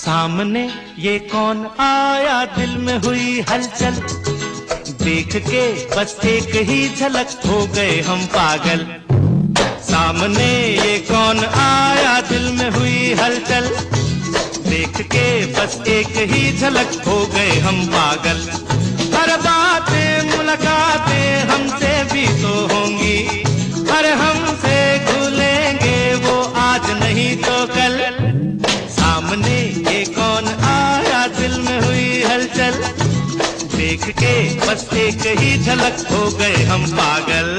सामने ये कौन आया, दिल में हुई हलचल, देख के बस एक ही झलक हो गए हम पागल। सामने ये कौन आया, दिल में हुई हलचल, देख के बस एक ही झलक हो गए हम पागल। हर बातें मुलाकातें हमसे भी तो होंगी, हर हमसे खुलेंगे वो आज नहीं तो कल। सामने ये कौन आया, दिल में हुई हलचल, देख के बस एक ही झलक हो गए हम पागल।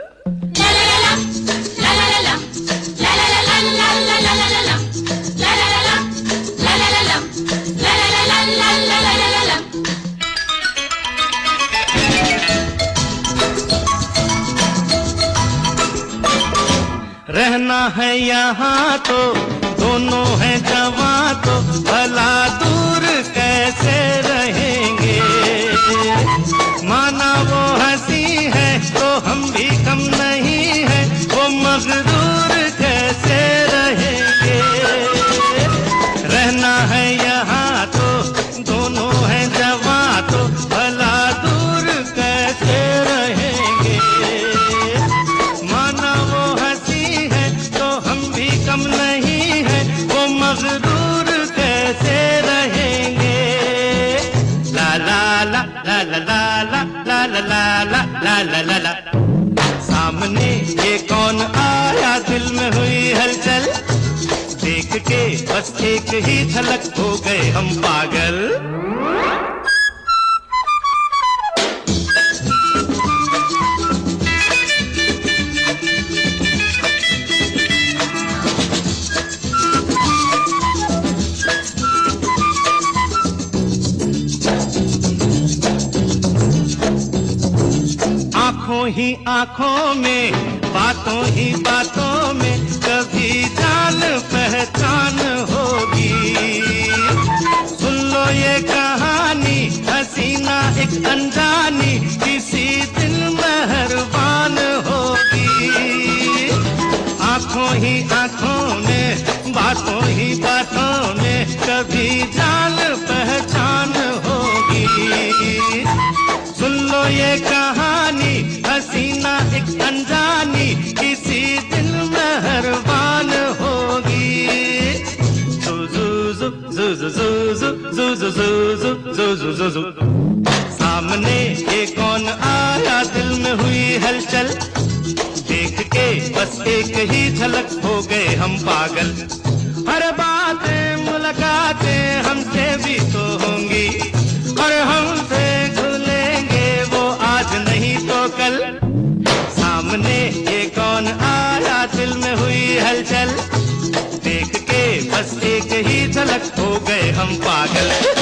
रहना है यहाँ तो दोनों हैं जवां, तो भला दूर कैसे रहेंगे। माना वो हंसी है तो हम भी कम नहीं है, वो मगरूर कैसे रहेंगे। रहना है यहाँ तो दोनों हैं जवां, तो भला दूर कैसे रहेंगे। माना वो हंसी है तो हम भी कम नहीं है, वो मगरूर कैसे रहेंगे। ला ला ला ला ला ला ला ला ला ला ला ला ला ला। सामने ये कौन आया, दिल में हुई हलचल, देख के बस एक ही झलक हो गए हम पागल। आँखों ही आँखों में, बातों ही बातों में, कभी जान पहचान होगी। सुन लो ये कहानी हसीना एक अनजानी, किसी दिन मेहरबान होगी। आँखों ही आँखों में, बातों ही बातों में, कभी जान पहचान होगी। सुन लो ये कहानी हसीना एक अनजानी, किसी दिन मेहरबान होगी। सामने ये कौन आया, दिल में हुई हलचल, देख के बस एक ही झलक हो गए हम पागल। हर बातें मुलाकातें हमसे भी तो होंगी, और हमसे खुलेंगे वो आज नहीं तो कल। सामने ये कौन आया, दिल में हुई हलचल, देख के बस एक ही झलक हो गए हम पागल।